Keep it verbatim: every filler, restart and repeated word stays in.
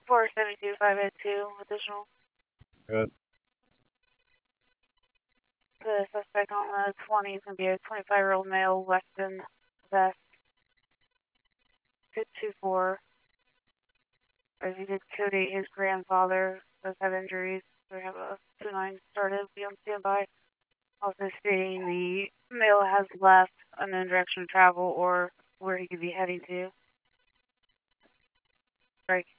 four seven two five eight two, additional. Good. The suspect on the twenty is going to be a twenty-five-year-old male, Weston Vest, two two four. As he did codate his grandfather, does have injuries. We have a two nine started, be on standby. Also stating the male has left unknown direction of travel or where he could be heading to. Strike.